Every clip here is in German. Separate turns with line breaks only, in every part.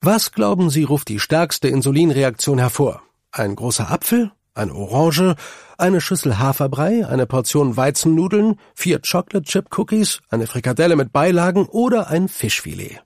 Was glauben Sie, ruft die stärkste Insulinreaktion hervor? Ein großer Apfel? Eine Orange? Eine Schüssel Haferbrei? Eine Portion Weizennudeln? 4 Chocolate-Chip-Cookies? Eine Frikadelle mit Beilagen oder ein Fischfilet?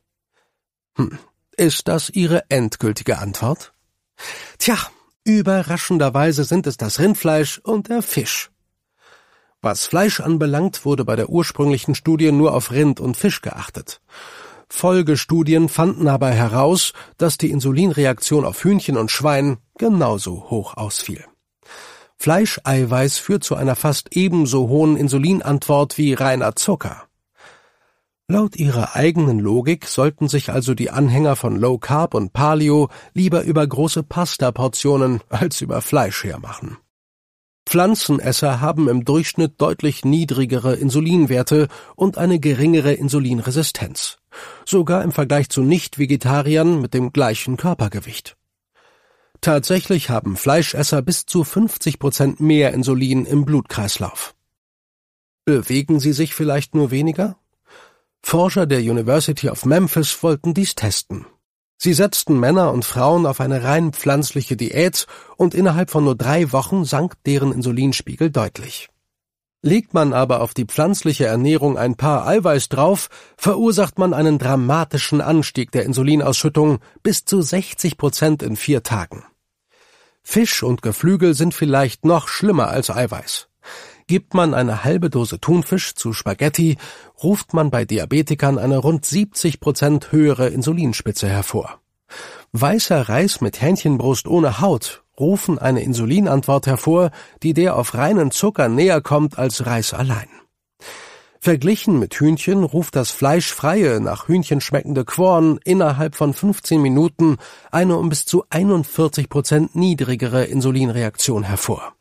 Ist das Ihre endgültige Antwort? Tja, überraschenderweise sind es das Rindfleisch und der Fisch. Was Fleisch anbelangt, wurde bei der ursprünglichen Studie nur auf Rind und Fisch geachtet. Folgestudien fanden aber heraus, dass die Insulinreaktion auf Hühnchen und Schwein genauso hoch ausfiel. Fleischeiweiß führt zu einer fast ebenso hohen Insulinantwort wie reiner Zucker. Laut ihrer eigenen Logik sollten sich also die Anhänger von Low Carb und Paleo lieber über große Pasta-Portionen als über Fleisch hermachen. Pflanzenesser haben im Durchschnitt deutlich niedrigere Insulinwerte und eine geringere Insulinresistenz, sogar im Vergleich zu Nicht-Vegetariern mit dem gleichen Körpergewicht. Tatsächlich haben Fleischesser bis zu 50% mehr Insulin im Blutkreislauf. Bewegen sie sich vielleicht nur weniger? Forscher der University of Memphis wollten dies testen. Sie setzten Männer und Frauen auf eine rein pflanzliche Diät und innerhalb von nur 3 Wochen sank deren Insulinspiegel deutlich. Legt man aber auf die pflanzliche Ernährung ein paar Eiweiß drauf, verursacht man einen dramatischen Anstieg der Insulinausschüttung bis zu 60% in 4 Tagen. Fisch und Geflügel sind vielleicht noch schlimmer als Eiweiß. Gibt man eine halbe Dose Thunfisch zu Spaghetti, ruft man bei Diabetikern eine rund 70% höhere Insulinspitze hervor. Weißer Reis mit Hähnchenbrust ohne Haut rufen eine Insulinantwort hervor, die der auf reinen Zucker näher kommt als Reis allein. Verglichen mit Hühnchen ruft das fleischfreie, nach Hühnchen schmeckende Quorn innerhalb von 15 Minuten eine um bis zu 41% niedrigere Insulinreaktion hervor.